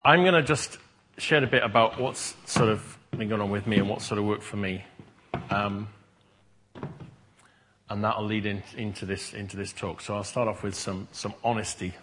I'm going to just share a bit about what's sort of been going on with me and what sort of worked for me. And that'll lead into this talk. So I'll start off with some honesty.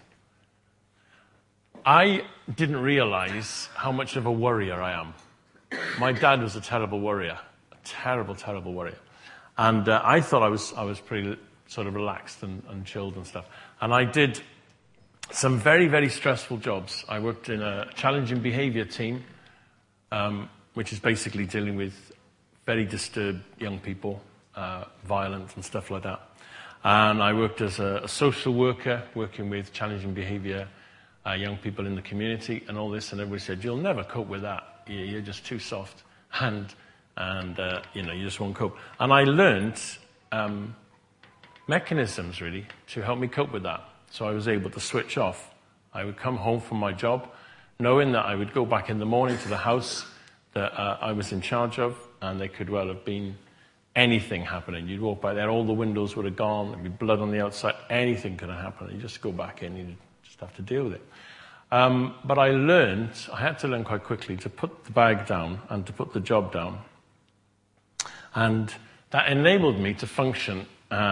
I didn't realize how much of a worrier I am. My dad was a terrible worrier, a terrible, terrible worrier. And I thought I was pretty sort of relaxed and chilled and stuff. And I did some very, very stressful jobs. I worked in a challenging behavior team, which is basically dealing with very disturbed young people, violent and stuff like that. And I worked as a social worker, working with challenging behavior, young people in the community and all this. And everybody said, you'll never cope with that. You're just too soft. And you just won't cope. And I learned mechanisms, really, to help me cope with that. So I was able to switch off. I would come home from my job, knowing that I would go back in the morning to the house that I was in charge of, and there could well have been anything happening. You'd walk by there, all the windows would have gone, there'd be blood on the outside, anything could have happened. You just go back in, you just have to deal with it. But I had to learn quite quickly to put the bag down and to put the job down. And that enabled me to function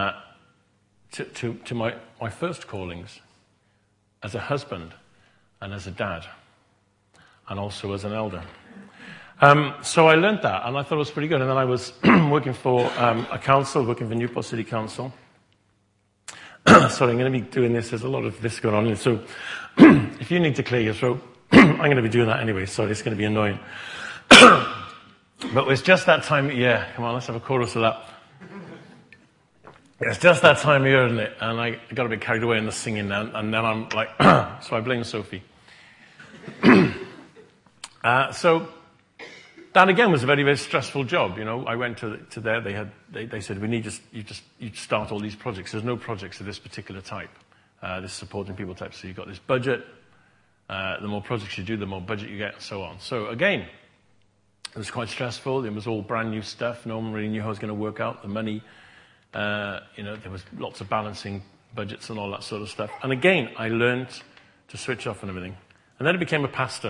to my first callings as a husband and as a dad and also as an elder. So I learned that, and I thought it was pretty good. And then I was working for a council, working for Newport City Council. Sorry, I'm going to be doing this. There's a lot of this going on. So if you need to clear your throat, I'm going to be doing that anyway. Sorry, it's going to be annoying. But it's just that time. Yeah, come on, let's have a chorus of that. It's just that time of year, isn't it? And I got a bit carried away in the singing, and then I'm like, so I blame Sophie. So that again was a very, very stressful job. You know, I went to there. They said you start all these projects. There's no projects of this particular type, this supporting people type. So you've got this budget. The more projects you do, the more budget you get, and so on. So again, it was quite stressful. It was all brand new stuff. No one really knew how it was going to work out. The money. There was lots of balancing budgets and all that sort of stuff. And again, I learned to switch off and everything. And then I became a pastor.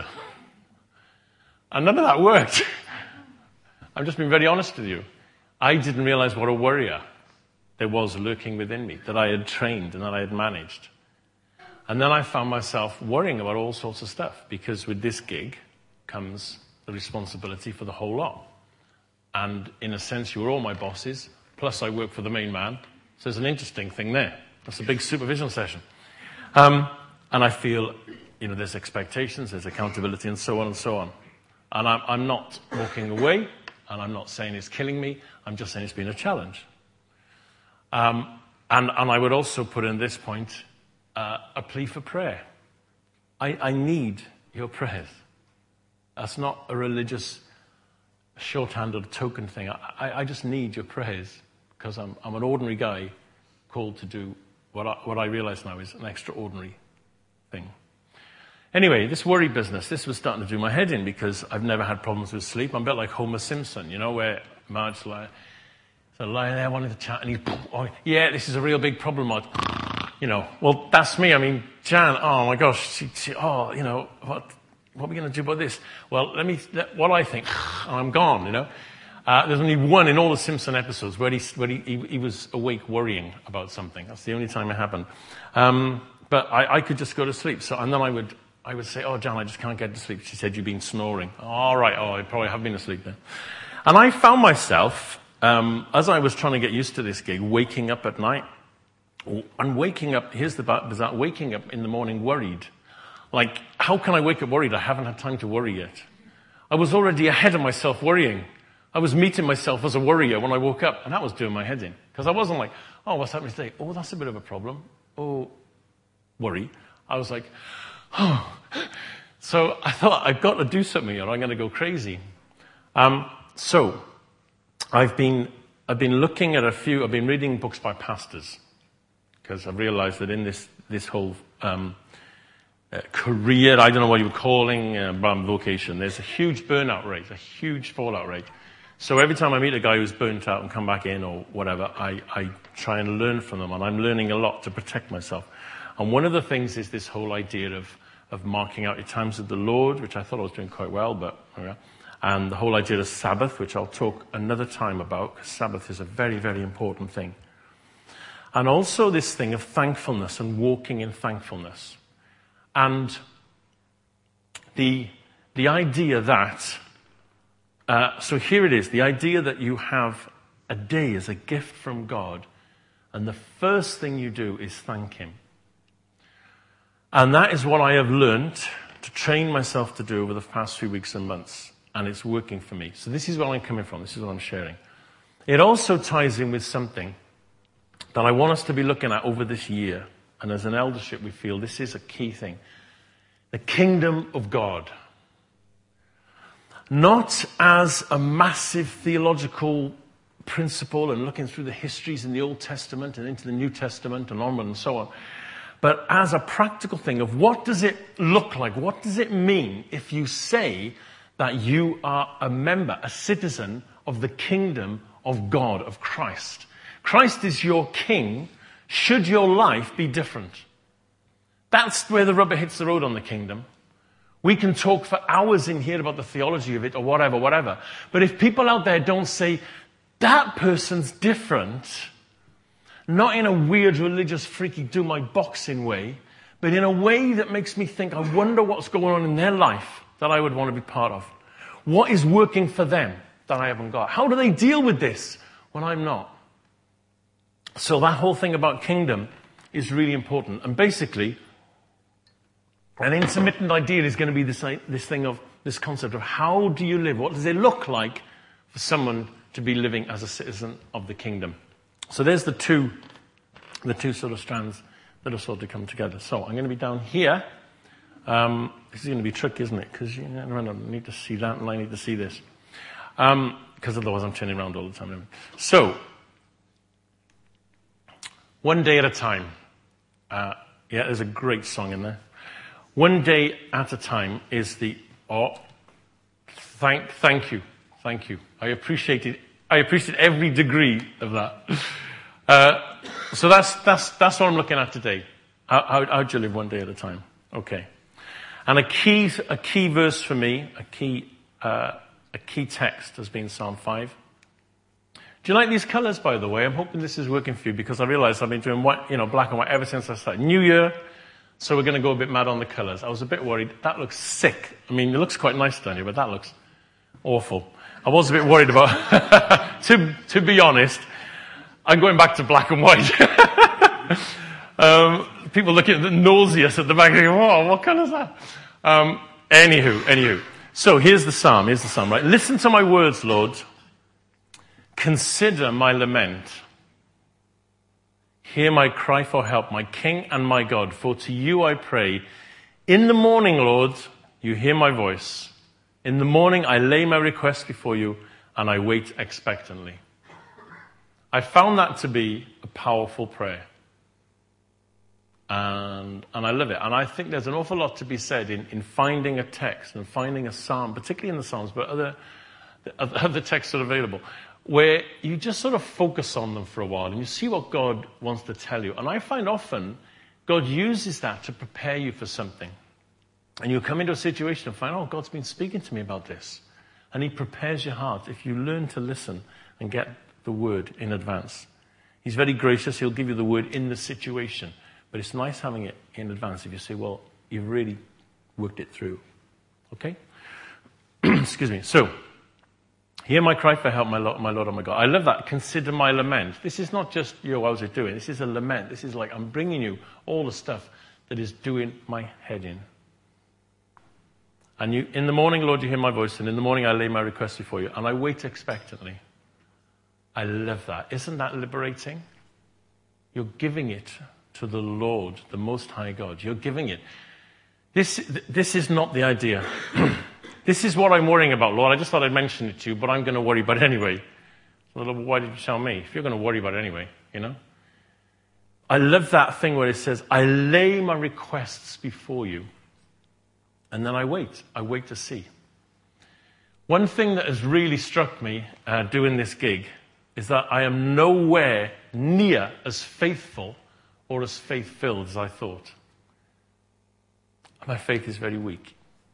And none of that worked. I'm just being very honest with you. I didn't realize what a worrier there was lurking within me, that I had trained and that I had managed. And then I found myself worrying about all sorts of stuff, because with this gig comes the responsibility for the whole lot. And in a sense, you were all my bosses. Plus, I work for the main man. So there's an interesting thing there. That's a big supervision session. And I feel, there's expectations, there's accountability, and so on and so on. And I'm not walking away, and I'm not saying it's killing me. I'm just saying it's been a challenge. And I would also put in this point a plea for prayer. I need your prayers. That's not a religious shorthand or token thing. I just need your prayers. Because I'm an ordinary guy called to do what I realize now is an extraordinary thing. Anyway, this worry business, this was starting to do my head in, because I've never had problems with sleep. I'm a bit like Homer Simpson, where Marge's lying there wanting to chat, and yeah, this is a real big problem, Marge. Well, that's me. I mean, Jan, oh my gosh, what are we going to do about this? Well, what I think, I'm gone, There's only one in all the Simpson episodes where he was awake worrying about something. That's the only time it happened. But I could just go to sleep. And then I would say, oh, Jan, I just can't get to sleep. She said, you've been snoring. All right. Oh, I probably have been asleep then. And I found myself, as I was trying to get used to this gig, waking up at night. And waking up, here's the part, was that waking up in the morning worried. Like, how can I wake up worried? I haven't had time to worry yet. I was already ahead of myself worrying. I was meeting myself as a worrier when I woke up, and that was doing my head in. Because I wasn't like, oh, what's happening today? Oh, that's a bit of a problem. Oh, worry. I was like, oh. So I thought, I've got to do something or I'm going to go crazy. So I've been looking at I've been reading books by pastors, because I've realized that in this whole career, I don't know what you were calling, vocation, there's a huge burnout rate, a huge fallout rate. So every time I meet a guy who's burnt out and come back in or whatever, I try and learn from them, and I'm learning a lot to protect myself. And one of the things is this whole idea of of marking out your times with the Lord, which I thought I was doing quite well, but and the whole idea of Sabbath, which I'll talk another time about, because Sabbath is a very, very important thing. And also this thing of thankfulness and walking in thankfulness. And the idea that, so here it is, the idea that you have a day as a gift from God, and the first thing you do is thank Him. And that is what I have learned to train myself to do over the past few weeks and months. And it's working for me. So this is where I'm coming from. This is what I'm sharing. It also ties in with something that I want us to be looking at over this year. And as an eldership, we feel this is a key thing. The kingdom of God. Not as a massive theological principle and looking through the histories in the Old Testament and into the New Testament and onward and so on. But as a practical thing of what does it look like? What does it mean if you say that you are a member, a citizen of the kingdom of God, of Christ? Christ is your king. Should your life be different? That's where the rubber hits the road on the kingdom. We can talk for hours in here about the theology of it or whatever. But if people out there don't say, that person's different, not in a weird religious freaky do my boxing way, but in a way that makes me think, I wonder what's going on in their life that I would want to be part of. What is working for them that I haven't got? How do they deal with this when I'm not? So that whole thing about kingdom is really important. And basically, an intermittent idea is going to be this thing of this concept of how do you live? What does it look like for someone to be living as a citizen of the kingdom? So there's the two sort of strands that are sort of come together. So I'm going to be down here. This is going to be tricky, isn't it? Because you need to see that and I need to see this. Because otherwise I'm turning around all the time. So, one day at a time. There's a great song in there. One day at a time is the, thank you. I appreciate every degree of that. So that's what I'm looking at today. How do you live one day at a time? Okay. And a key verse for me, a key text has been Psalm 5. Do you like these colours, by the way? I'm hoping this is working for you because I realise I've been doing black and white ever since I started. New year, so we're going to go a bit mad on the colours. I was a bit worried. That looks sick. I mean, it looks quite nice down here, but that looks awful. I was a bit worried about, to be honest, I'm going back to black and white. People looking at the nauseous at the back thinking, whoa, what colour is that? Anywho. So here's the psalm, right? Listen to my words, Lord. Consider my lament. Hear my cry for help, my King and my God. For to you I pray. In the morning, Lord, you hear my voice. In the morning I lay my request before you and I wait expectantly. I found that to be a powerful prayer. And I love it. And I think there's an awful lot to be said in finding a text and finding a psalm, particularly in the Psalms, but other texts are available, where you just sort of focus on them for a while and you see what God wants to tell you. And I find often God uses that to prepare you for something. And you come into a situation and find, God's been speaking to me about this. And He prepares your heart if you learn to listen and get the word in advance. He's very gracious. He'll give you the word in the situation. But it's nice having it in advance if you say, well, you've really worked it through. Okay? Excuse me. So, hear my cry for help, my Lord and my God. I love that. Consider my lament. This is not just, how's it doing? This is a lament. This is like, I'm bringing you all the stuff that is doing my head in. And in the morning, Lord, you hear my voice, and in the morning I lay my request before you, and I wait expectantly. I love that. Isn't that liberating? You're giving it to the Lord, the Most High God. You're giving it. This is not the idea. This is what I'm worrying about, Lord. I just thought I'd mention it to you, but I'm going to worry about it anyway. So, Lord, why did you tell me? If you're going to worry about it anyway, I love that thing where it says, I lay my requests before you, and then I wait. I wait to see. One thing that has really struck me doing this gig is that I am nowhere near as faithful or as faith-filled as I thought. My faith is very weak.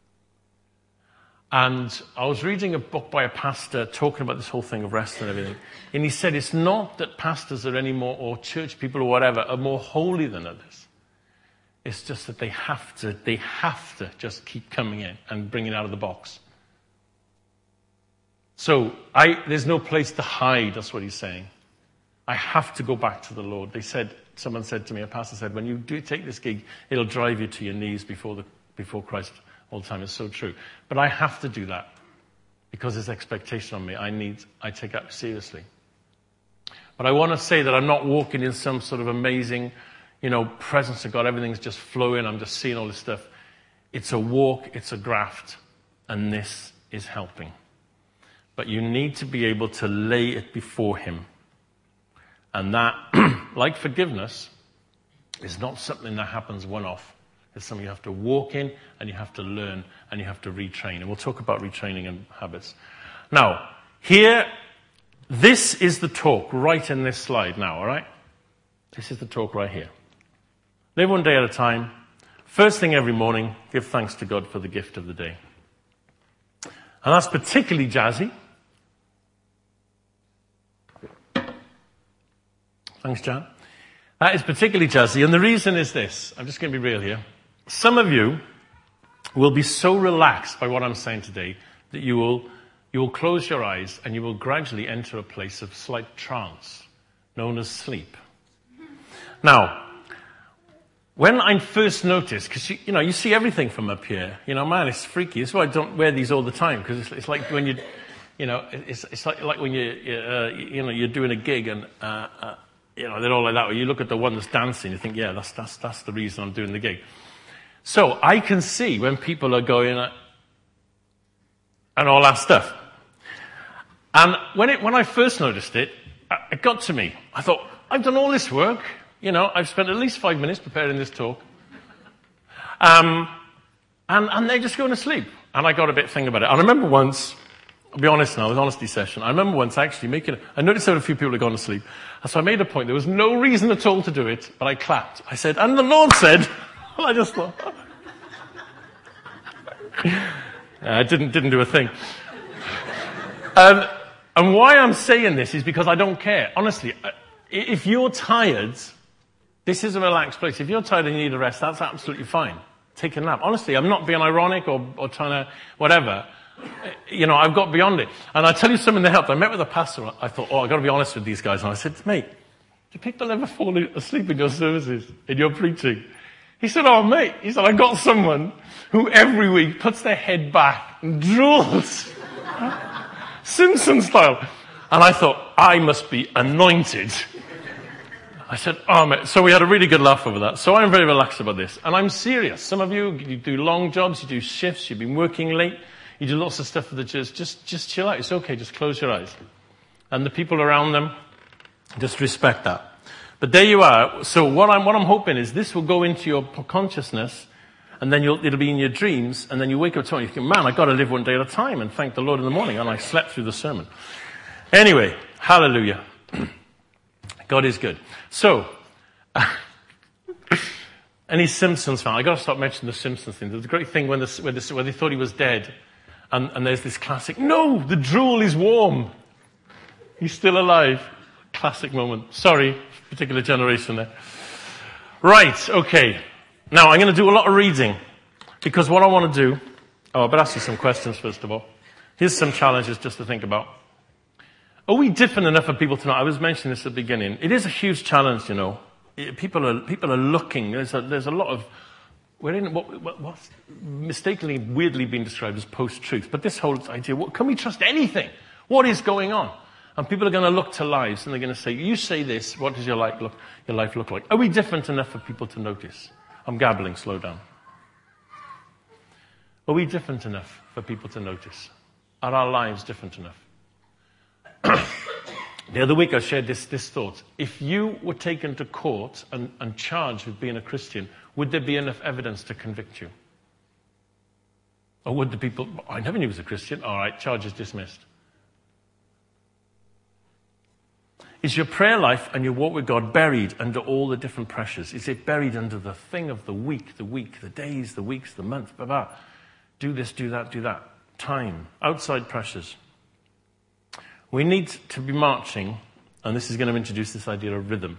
And I was reading a book by a pastor talking about this whole thing of rest and everything. And he said it's not that pastors are any more, or church people or whatever, are more holy than others. It's just that they have to just keep coming in and bring it out of the box. So there's no place to hide, that's what he's saying. I have to go back to the Lord. Someone said to me, a pastor said, when you do take this gig, it'll drive you to your knees before Christ all the time. It's so true. But I have to do that because there's expectation on me. I take that seriously. But I want to say that I'm not walking in some sort of amazing, presence of God. Everything's just flowing. I'm just seeing all this stuff. It's a walk. It's a graft. And this is helping. But you need to be able to lay it before him. And that, like forgiveness, is not something that happens one-off. It's something you have to walk in, and you have to learn, and you have to retrain. And we'll talk about retraining and habits. Now, here, this is the talk right in this slide now, all right? This is the talk right here. Live one day at a time. First thing every morning, give thanks to God for the gift of the day. And that's particularly jazzy. Thanks, Jan. That is particularly jazzy. And the reason is this. I'm just going to be real here. Some of you will be so relaxed by what I'm saying today that you will close your eyes and you will gradually enter a place of slight trance, known as sleep. Now, when I first noticed, because you see everything from up here, man, it's freaky. That's why I don't wear these all the time, because it's like when it's like when you're doing a gig and they're all like that. Or you look at the one that's dancing, you think, yeah, that's the reason I'm doing the gig. So I can see when people are going and all that stuff. And when I first noticed it, it got to me. I thought, I've done all this work. I've spent at least 5 minutes preparing this talk. And they're just going to sleep. And I got a bit thinking about it. I remember once, I'll be honest now, it was an honesty session. I remember once actually I noticed that a few people had gone to sleep. And so I made a point. There was no reason at all to do it, but I clapped. I said, and the Lord said, well, I just thought, I didn't do a thing. And why I'm saying this is because I don't care. Honestly, if you're tired, this is a relaxed place. If you're tired and you need a rest, that's absolutely fine. Take a nap. Honestly, I'm not being ironic or trying to whatever. I've got beyond it. And I tell you something that helped. I met with a pastor. I thought, I've got to be honest with these guys. And I said, mate, do people ever fall asleep in your services, in your preaching? He said, mate. He said, I got someone who every week puts their head back and drools. Simpson style. And I thought, I must be anointed. I said, mate. So we had a really good laugh over that. So I'm very relaxed about this. And I'm serious. Some of you do long jobs, you do shifts, you've been working late, you do lots of stuff for the church. Just chill out. It's okay. Just close your eyes. And the people around them, just respect that. But there you are. So what I'm hoping is this will go into your consciousness, and then it'll be in your dreams, and then you wake up tomorrow and you think, man, I've got to live one day at a time and thank the Lord in the morning. And I slept through the sermon. Anyway, hallelujah. God is good. So, any Simpsons fan? I got to stop mentioning the Simpsons thing. There's a great thing when they thought he was dead, and there's this classic, no, the drool is warm. He's still alive. Classic moment. Sorry, particular generation there. Right, okay. Now, I'm going to do a lot of reading, because what I want to do, I better ask you some questions first of all. Here's some challenges just to think about. Are we different enough for people to know? I was mentioning this at the beginning. It is a huge challenge, People are looking. There's a lot of, we're in what's mistakenly, weirdly being described as post-truth. But this whole idea, can we trust anything? What is going on? And people are going to look to lives and they're going to say, you say this, what does your life look like? Are we different enough for people to notice? I'm gabbling, slow down. Are we different enough for people to notice? Are our lives different enough? The other week I shared this thought. If you were taken to court and charged with being a Christian, would there be enough evidence to convict you? Or would the people, I never knew he was a Christian. All right, charge is dismissed. Is your prayer life and your walk with God buried under all the different pressures? Is it buried under the thing of the week, the days, the weeks, the months, blah, blah. Do this, do that, do that. Time, outside pressures. We need to be marching, and this is going to introduce this idea of rhythm.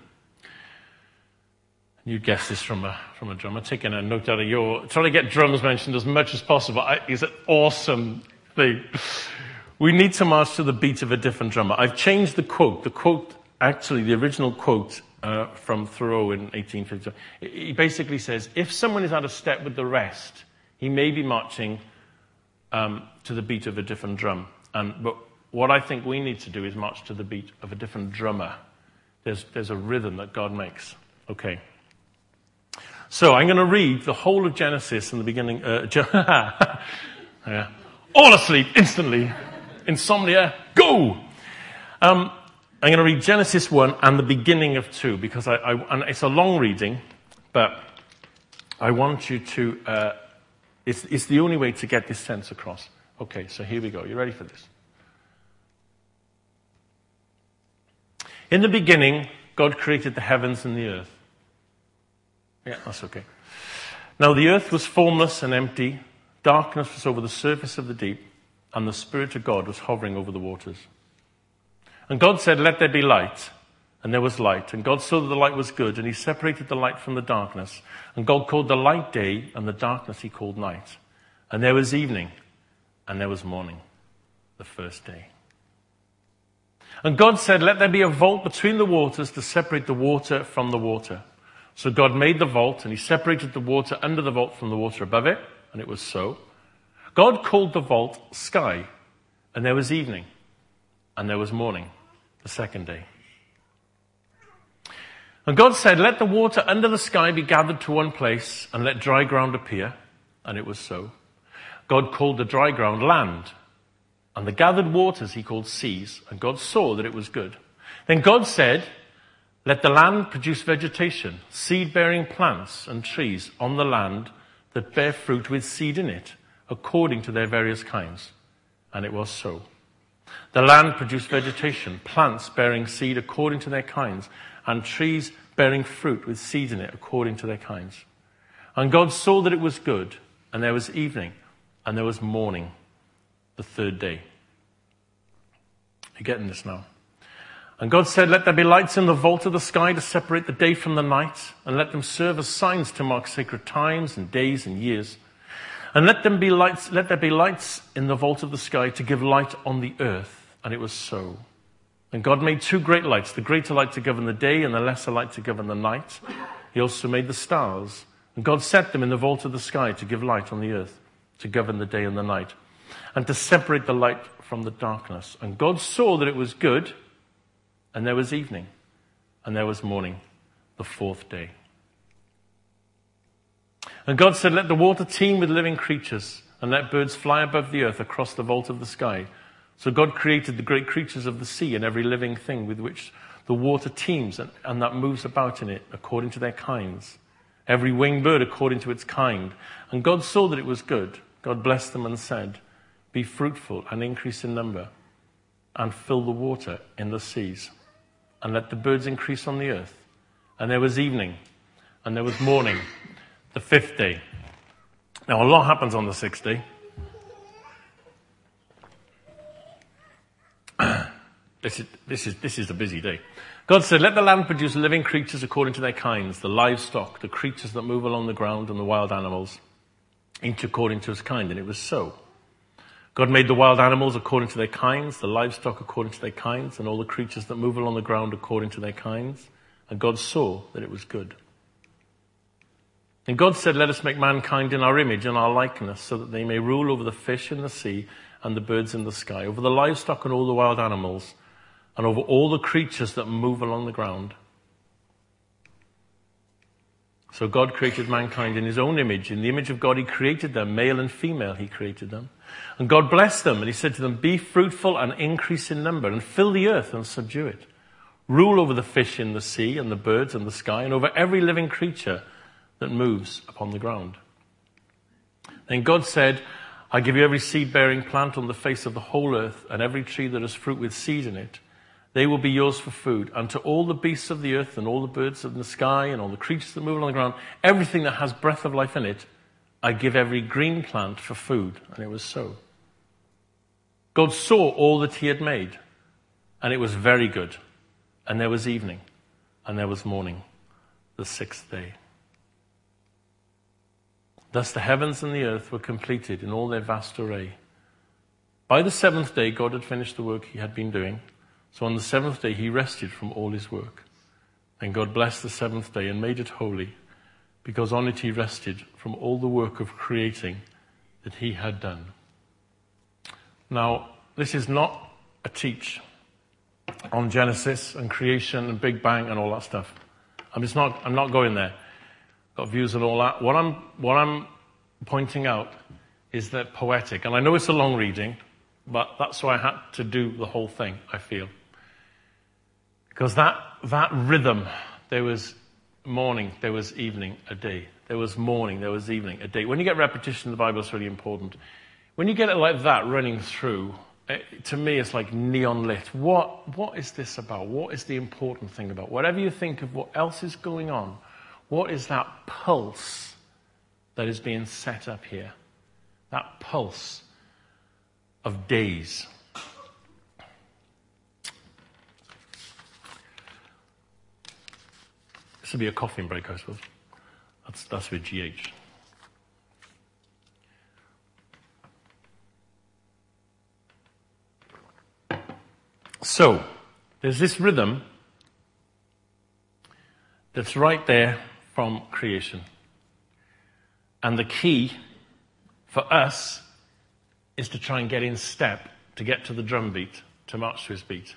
You guessed this from a drum. I'm taking a note out of trying to get drums mentioned as much as possible. It's an awesome thing. We need to march to the beat of a different drummer. I've changed the quote. The quote, actually, the original quote from Thoreau in 1850. He basically says, if someone is out of step with the rest, he may be marching to the beat of a different drum. But what I think we need to do is march to the beat of a different drummer. There's a rhythm that God makes. Okay. So I'm going to read the whole of Genesis in the beginning. Yeah. All asleep instantly. Insomnia, go! I'm going to read Genesis 1 and the beginning of 2 because and it's a long reading, but I want you to, it's the only way to get this sense across. Okay, so here we go. You ready for this? In the beginning, God created the heavens and the earth. Yeah, that's okay. Now the earth was formless and empty. Darkness was over the surface of the deep, and the Spirit of God was hovering over the waters. And God said, let there be light. And there was light. And God saw that the light was good, and he separated the light from the darkness. And God called the light day, and the darkness he called night. And there was evening, and there was morning, the first day. And God said, let there be a vault between the waters to separate the water from the water. So God made the vault, and he separated the water under the vault from the water above it, and it was so. God called the vault sky, and there was evening, and there was morning, the second day. And God said, let the water under the sky be gathered to one place, and let dry ground appear, and it was so. God called the dry ground land, and the gathered waters he called seas, and God saw that it was good. Then God said, let the land produce vegetation, seed-bearing plants and trees on the land that bear fruit with seed in it, according to their various kinds. And it was so. The land produced vegetation, plants bearing seed according to their kinds, and trees bearing fruit with seed in it according to their kinds. And God saw that it was good, and there was evening, and there was morning, the third day. You're getting this now? And God said, let there be lights in the vault of the sky to separate the day from the night, and let them serve as signs to mark sacred times and days and years. And let there be lights in the vault of the sky to give light on the earth. And it was so. And God made two great lights, the greater light to govern the day and the lesser light to govern the night. He also made the stars. And God set them in the vault of the sky to give light on the earth, to govern the day and the night, and to separate the light from the darkness. And God saw that it was good, and there was evening, and there was morning, the fourth day. And God said, let the water teem with living creatures, and let birds fly above the earth across the vault of the sky. So God created the great creatures of the sea and every living thing with which the water teems and that moves about in it according to their kinds. Every winged bird according to its kind. And God saw that it was good. God blessed them and said, be fruitful and increase in number, and fill the water in the seas, and let the birds increase on the earth. And there was evening, and there was morning, the fifth day. Now, a lot happens on the sixth day. This is a busy day. God said, let the land produce living creatures according to their kinds, the livestock, the creatures that move along the ground, and the wild animals, each according to his kind. And it was so. God made the wild animals according to their kinds, the livestock according to their kinds, and all the creatures that move along the ground according to their kinds. And God saw that it was good. And God said, let us make mankind in our image and our likeness, so that they may rule over the fish in the sea and the birds in the sky, over the livestock and all the wild animals, and over all the creatures that move along the ground. So God created mankind in his own image. In the image of God he created them, male and female he created them. And God blessed them, and he said to them, be fruitful and increase in number, and fill the earth and subdue it. Rule over the fish in the sea and the birds in the sky, and over every living creature that moves upon the ground. Then God said, I give you every seed-bearing plant on the face of the whole earth, and every tree that has fruit with seed in it. They will be yours for food. And to all the beasts of the earth and all the birds of the sky and all the creatures that move along the ground, everything that has breath of life in it, I give every green plant for food. And it was so. God saw all that he had made, and it was very good. And there was evening, and there was morning, the sixth day. Thus the heavens and the earth were completed in all their vast array. By the seventh day, God had finished the work he had been doing. So on the seventh day, he rested from all his work. And God blessed the seventh day and made it holy, because on it he rested from all the work of creating that he had done. Now, this is not a teach on Genesis and creation and Big Bang and all that stuff. I'm not going there. Got views on all that. What I'm pointing out is that poetic, and I know it's a long reading, but that's why I had to do the whole thing, I feel. Because that rhythm, there was morning, there was evening, a day. There was morning, there was evening, a day. When you get repetition in the Bible, it's really important. When you get it like that running through, to me it's like neon lit. What is this about? What is the important thing about? Whatever you think of what else is going on, what is that pulse that is being set up here? That pulse of days. This would be a coughing break, I suppose. That's with GH. So, there's this rhythm that's right there from creation. And the key for us is to try and get in step, to get to the drum beat, to march to his beat.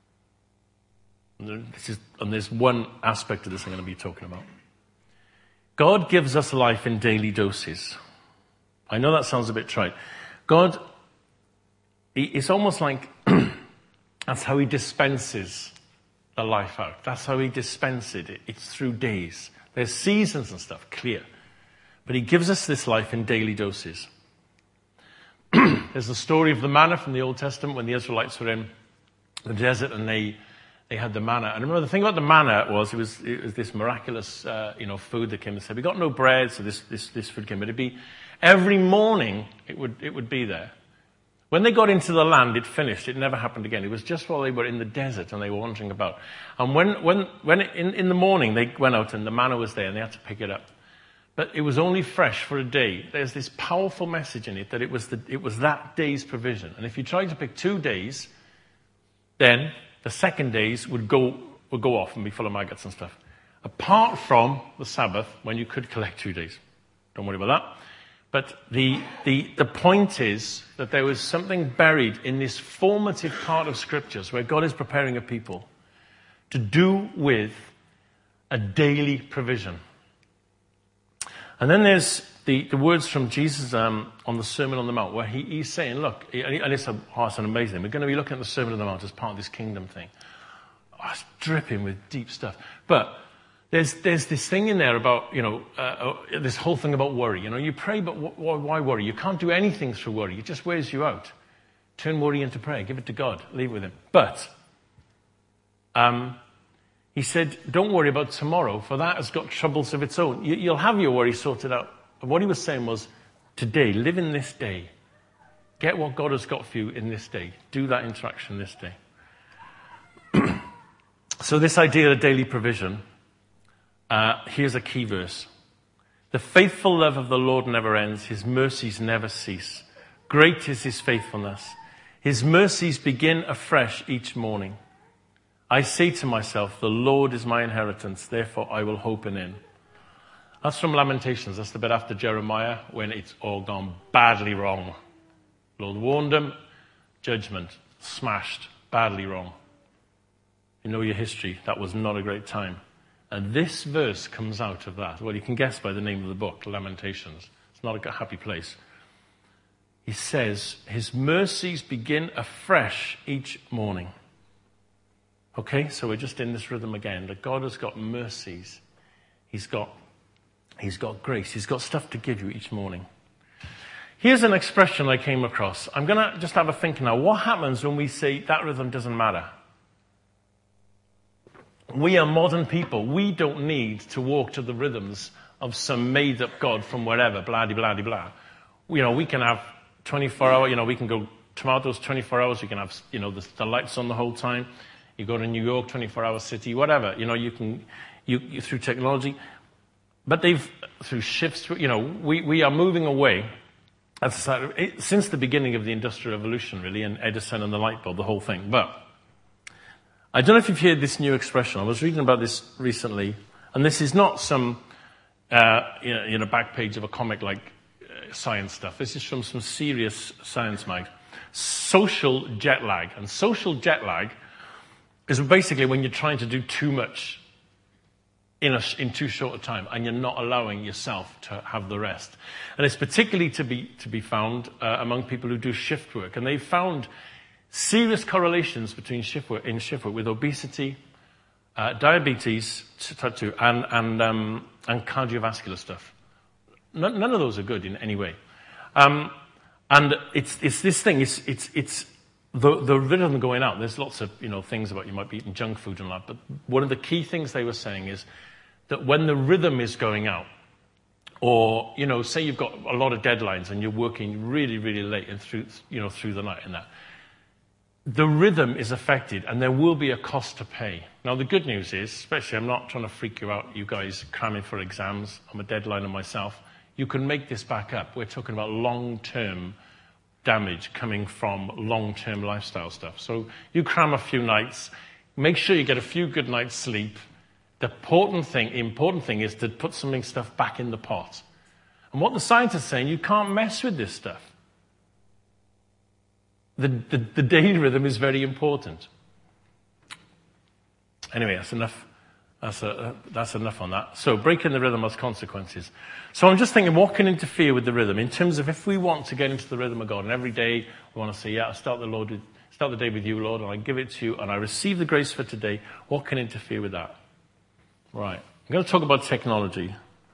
And there's one aspect of this I'm going to be talking about. God gives us life in daily doses. I know that sounds a bit trite. God, it's almost like that's how he dispenses the life out. That's how he dispenses it. It's through days. There's seasons and stuff, clear. But he gives us this life in daily doses. There's the story of the manna from the Old Testament when the Israelites were in the desert and they had the manna. And remember, the thing about the manna was it was this miraculous food that came and said, we got no bread, so this food came. But it'd be every morning it would be there. When they got into the land, it finished. It never happened again. It was just while they were in the desert and they were wandering about. And when in the morning they went out and the manna was there and they had to pick it up. But it was only fresh for a day. There's this powerful message in it that it was that day's provision. And if you tried to pick 2 days, then the second days would go off and be full of maggots and stuff. Apart from the Sabbath, when you could collect 2 days. Don't worry about that. But the point is that there was something buried in this formative part of Scriptures where God is preparing a people to do with a daily provision. And then there's the words from Jesus on the Sermon on the Mount where he's saying, look, and it's an amazing. We're going to be looking at the Sermon on the Mount as part of this kingdom thing. Oh, it's dripping with deep stuff. But there's this thing in there about, this whole thing about worry. You pray, but why worry? You can't do anything through worry. It just wears you out. Turn worry into prayer. Give it to God. Leave it with him. But he said, don't worry about tomorrow, for that has got troubles of its own. You'll have your worry sorted out. And what he was saying was, today, live in this day. Get what God has got for you in this day. Do that interaction this day. So this idea of daily provision, here's a key verse. The faithful love of the Lord never ends. His mercies never cease. Great is his faithfulness. His mercies begin afresh each morning. I say to myself, the Lord is my inheritance, therefore I will hope in him. That's from Lamentations. That's the bit after Jeremiah when it's all gone badly wrong. Lord warned them, judgment, smashed, badly wrong. You know your history, that was not a great time. And this verse comes out of that. Well, you can guess by the name of the book, Lamentations. It's not a happy place. He says, his mercies begin afresh each morning. Okay, so we're just in this rhythm again, that God has got mercies. He's got grace. He's got stuff to give you each morning. Here's an expression I came across. I'm going to just have a think now. What happens when we say that rhythm doesn't matter? We are modern people. We don't need to walk to the rhythms of some made-up God from wherever, blah-de-blah-de-blah. We can have 24-hour, we can go tomatoes 24 hours. We can have, the lights on the whole time. You go to New York, 24-hour city, whatever. You can, through technology. But through shifts, we are moving away since the beginning of the Industrial Revolution, really, and Edison and the light bulb, the whole thing. But I don't know if you've heard this new expression. I was reading about this recently, and this is not some, back page of a comic like science stuff. This is from some serious science mag. Social jet lag. And social jet lag is basically when you're trying to do too much in too short a time, and you're not allowing yourself to have the rest. And it's particularly to be found among people who do shift work. And they've found serious correlations between shift work with obesity, diabetes, type 2, and cardiovascular stuff. None of those are good in any way. And it's this thing. It's the rhythm going out. There's lots of things about you might be eating junk food and that. But one of the key things they were saying is that when the rhythm is going out, or say you've got a lot of deadlines and you're working really, really late and through the night and that, the rhythm is affected, and there will be a cost to pay. Now, the good news is, especially, I'm not trying to freak you out, you guys cramming for exams. I'm a deadliner myself. You can make this back up. We're talking about long-term damage coming from long-term lifestyle stuff. So you cram a few nights, make sure you get a few good nights' sleep. The important thing is to put stuff back in the pot. And what the scientists are saying, you can't mess with this stuff. The daily rhythm is very important. Anyway, that's enough. That's enough on that. So breaking the rhythm has consequences. So I'm just thinking, what can interfere with the rhythm in terms of if we want to get into the rhythm of God, and every day we want to say, I start the day with you, Lord, and I give it to you, and I receive the grace for today. What can interfere with that? Right. I'm going to talk about technology.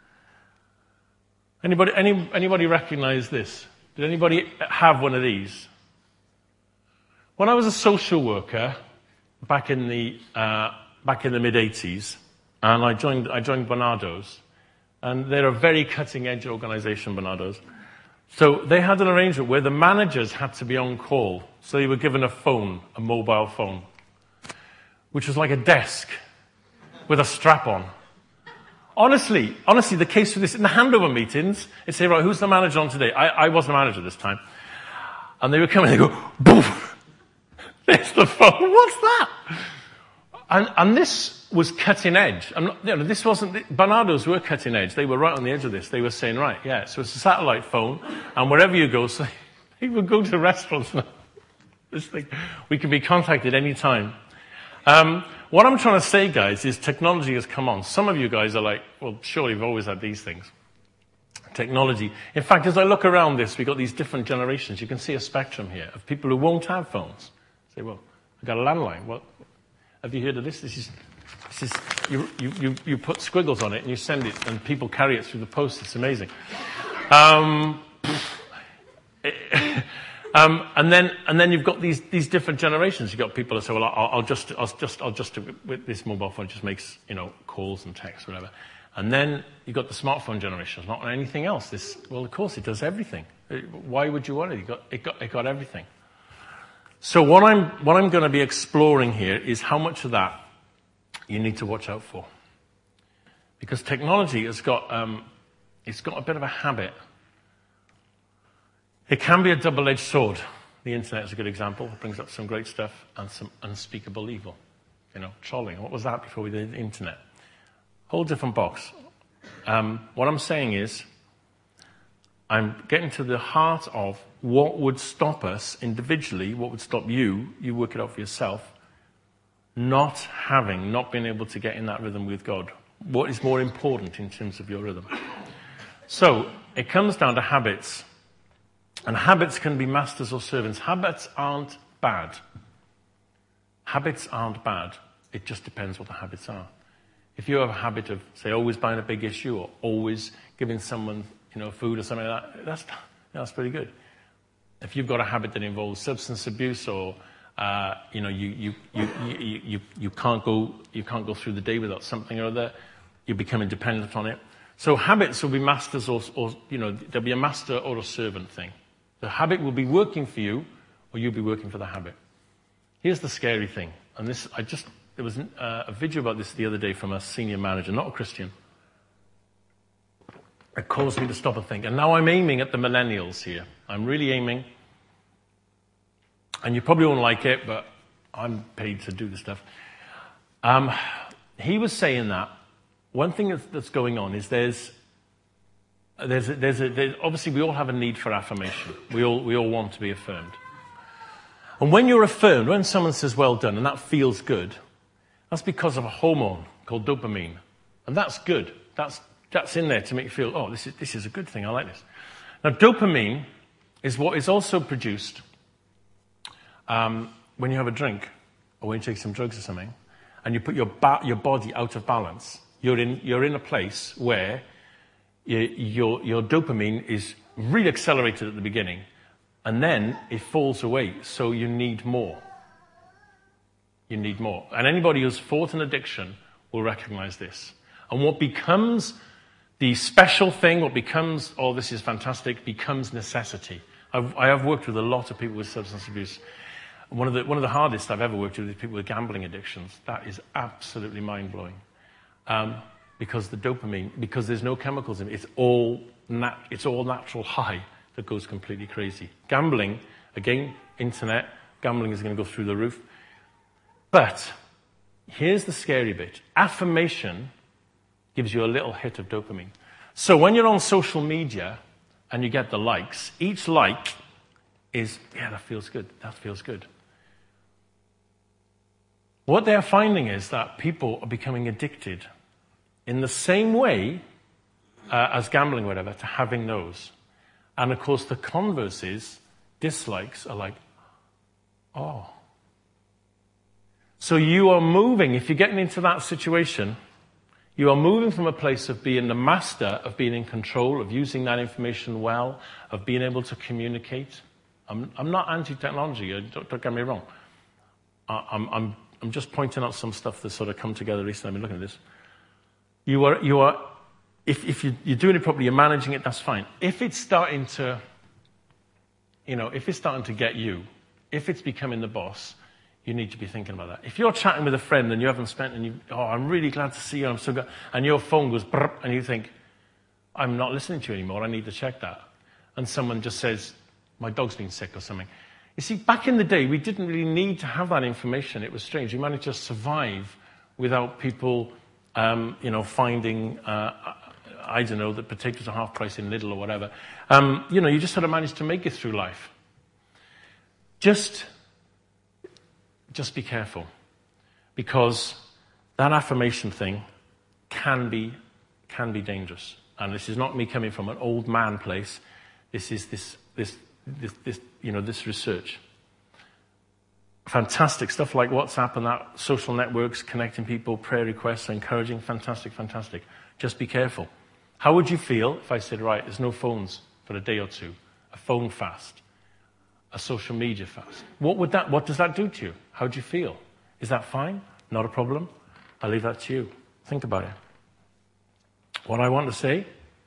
Anybody recognize this? Did anybody have one of these? When I was a social worker back in the mid-80s, and I joined Barnardo's, and they're a very cutting-edge organization, Barnardo's. So they had an arrangement where the managers had to be on call. So they were given a mobile phone, which was like a desk with a strap on. Honestly, the case for this, in the handover meetings, they'd say, right, who's the manager on today? I was the manager this time. And they would come and they go, boom! There's the phone. What's that? And this was cutting edge. This wasn't, Barnardo's were cutting edge. They were right on the edge of this. They were saying, right, yeah, so it's a satellite phone, and wherever you go, so they would go to restaurants now. This thing, we can be contacted any time. What I'm trying to say, guys, is technology has come on. Some of you guys are like, well, surely you've always had these things. Technology. In fact, as I look around this, we've got these different generations. You can see a spectrum here of people who won't have phones. Say, well, I've got a landline. Well, have you heard of this? This is you put squiggles on it and you send it, and people carry it through the post. It's amazing. And then you've got these different generations. You've got people that say, well, I'll just do it with this mobile phone. It just makes calls and texts, whatever. And then you've got the smartphone generation. It's not on anything else. Well, of course, it does everything. Why would you want it? It got everything. So what I'm going to be exploring here is how much of that you need to watch out for, because technology has got it's got a bit of a habit. It can be a double-edged sword. The internet is a good example. It brings up some great stuff and some unspeakable evil. Trolling. What was that before we did the internet? Whole different box. What I'm saying is, I'm getting to the heart of what would stop us individually, what would stop you work it out for yourself, not being able to get in that rhythm with God. What is more important in terms of your rhythm? So, it comes down to habits. And habits can be masters or servants. Habits aren't bad. Habits aren't bad. It just depends what the habits are. If you have a habit of, say, always buying a big issue or always giving someone, food or something like that, that's pretty good. If you've got a habit that involves substance abuse or You can't go through the day without something or other. You become dependent on it. So habits will be masters or there'll be a master or a servant thing. The habit will be working for you, or you'll be working for the habit. Here's the scary thing, and there was a video about this the other day from a senior manager, not a Christian. It caused me to stop and think. And now I'm aiming at the millennials here. I'm really aiming. And you probably won't like it, but I'm paid to do this stuff. He was saying that one thing that's going on is there's obviously we all have a need for affirmation. We all want to be affirmed. And when you're affirmed, when someone says well done and that feels good, that's because of a hormone called dopamine. And that's good. That's in there to make you feel, oh, this is a good thing, I like this. Now dopamine is what is also produced when you have a drink or when you take some drugs or something and you put your body out of balance. You're in a place where your dopamine is really accelerated at the beginning, and then it falls away, so you need more. You need more. And anybody who's fought an addiction will recognize this. And what becomes the special thing, what becomes, oh, this is fantastic, becomes necessity. I have worked with a lot of people with substance abuse. One of the hardest I've ever worked with is people with gambling addictions. That is absolutely mind-blowing. Because the dopamine, because there's no chemicals in it, it's all natural high that goes completely crazy. Gambling, again, internet, gambling is going to go through the roof. But here's the scary bit. Affirmation gives you a little hit of dopamine. So when you're on social media and you get the likes, each like is, yeah, that feels good, that feels good. What they're finding is that people are becoming addicted in the same way as gambling, whatever, to having those. And of course, the converse is dislikes are like, oh. So you are moving, if you're getting into that situation, you are moving from a place of being the master, of being in control, of using that information well, of being able to communicate. I'm not anti-technology, don't get me wrong. I'm just pointing out some stuff that's sort of come together recently. I've been looking at this. You are, if you're doing it properly, you're managing it, that's fine. If it's starting to, if it's starting to get you, if it's becoming the boss, you need to be thinking about that. If you're chatting with a friend and you haven't spent, I'm really glad to see you, I'm so good, and your phone goes brrr, and you think, I'm not listening to you anymore, I need to check that. And someone just says, my dog's been sick or something. You see, back in the day, we didn't really need to have that information. It was strange. We managed to survive without people, finding, I don't know, that potatoes are half price in Lidl or whatever. You just sort of managed to make it through life. Just be careful, because that affirmation thing can be dangerous. And this is not me coming from an old man place. This is this research. Fantastic stuff like WhatsApp and that, social networks, connecting people, prayer requests, encouraging, fantastic. Just be careful. How would you feel if I said, right, there's no phones for a day or two, a phone fast, a social media fast? What does that do to you? How do you feel? Is that fine? Not a problem? I'll leave that to you. Think about it. What I want to say,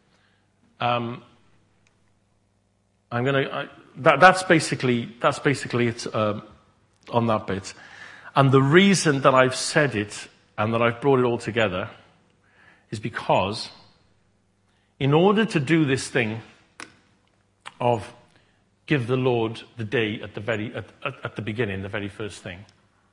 that's basically it on that bit. And the reason that I've said it and that I've brought it all together is because in order to do this thing of give the Lord the day at the beginning, the very first thing,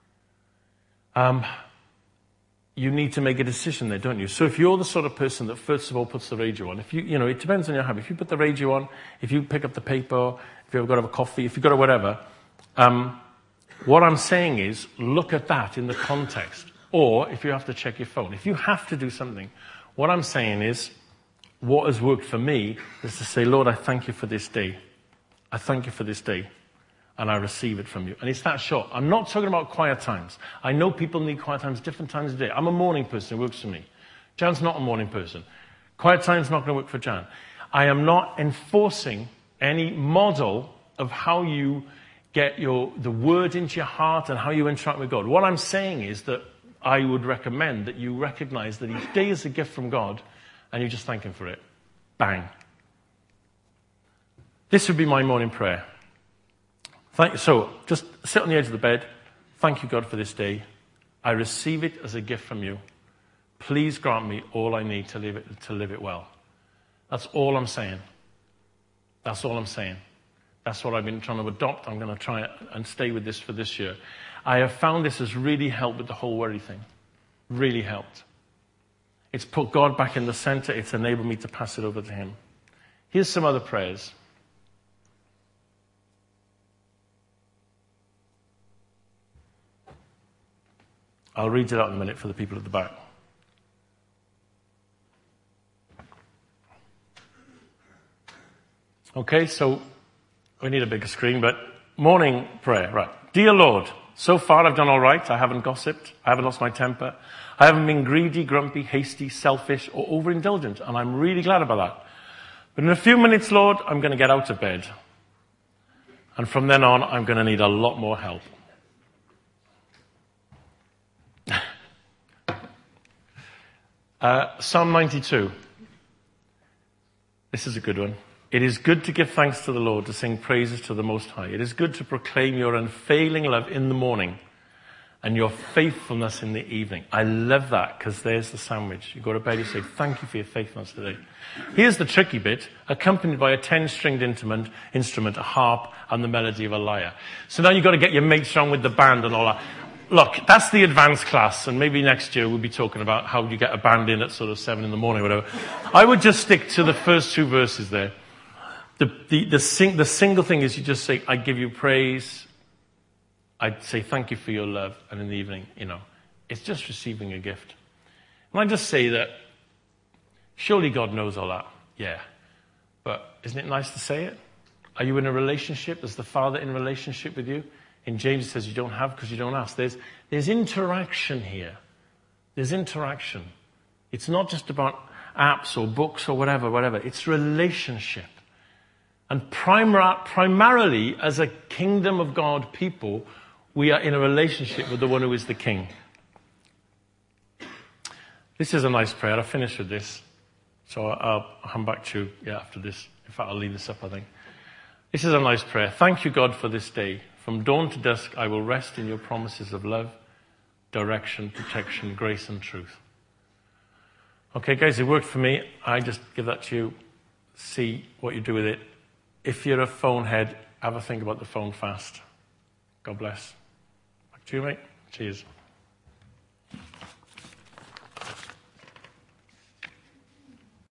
you need to make a decision there, don't you? So if you're the sort of person that first of all puts the radio on, if it depends on your habit. If you put the radio on, if you pick up the paper, if you've got to have a coffee, if you've got to whatever, what I'm saying is look at that in the context. Or if you have to check your phone, if you have to do something, what I'm saying is what has worked for me is to say, Lord, I thank you for this day. I thank you for this day. And I receive it from you. And it's that short. I'm not talking about quiet times. I know people need quiet times different times of the day. I'm a morning person. It works for me. Jan's not a morning person. Quiet time's not going to work for Jan. I am not enforcing any model of how you get the word into your heart and how you interact with God. What I'm saying is that I would recommend that you recognize that each day is a gift from God and you just thank him for it. Bang. This would be my morning prayer. So, just sit on the edge of the bed. Thank you, God, for this day. I receive it as a gift from you. Please grant me all I need to live it well. That's all I'm saying. That's all I'm saying. That's what I've been trying to adopt. I'm going to try and stay with this for this year. I have found this has really helped with the whole worry thing. Really helped. It's put God back in the center. It's enabled me to pass it over to him. Here's some other prayers. I'll read it out in a minute for the people at the back. Okay, so we need a bigger screen, but morning prayer, right. Dear Lord, so far I've done all right. I haven't gossiped. I haven't lost my temper. I haven't been greedy, grumpy, hasty, selfish, or overindulgent, and I'm really glad about that. But in a few minutes, Lord, I'm going to get out of bed. And from then on, I'm going to need a lot more help. Psalm 92. This is a good one. It is good to give thanks to the Lord, to sing praises to the Most High. It is good to proclaim your unfailing love in the morning and your faithfulness in the evening. I love that because there's the sandwich. You go to bed, you say, thank you for your faithfulness today. Here's the tricky bit, accompanied by a 10-stringed instrument, a harp, and the melody of a lyre. So now you've got to get your mates around with the band and all that. Look, that's the advanced class, and maybe next year we'll be talking about how you get a band in at sort of 7 in the morning or whatever. I would just stick to the first 2 verses there. The single thing is you just say, I give you praise. I'd say thank you for your love. And in the evening, it's just receiving a gift. And I just say that surely God knows all that. Yeah. But isn't it nice to say it? Are you in a relationship? Is the Father in relationship with you? In James it says you don't have because you don't ask. There's interaction here. There's interaction. It's not just about apps or books or whatever. It's relationship. And primarily, as a kingdom of God people, we are in a relationship with the one who is the king. This is a nice prayer. I'll finish with this. So I'll come back to you after this. In fact, I'll leave this up, I think. This is a nice prayer. Thank you, God, for this day. From dawn to dusk, I will rest in your promises of love, direction, protection, grace, and truth. Okay, guys, it worked for me. I just give that to you. See what you do with it. If you're a phone head, have a think about the phone fast. God bless. Back to you, mate. Cheers.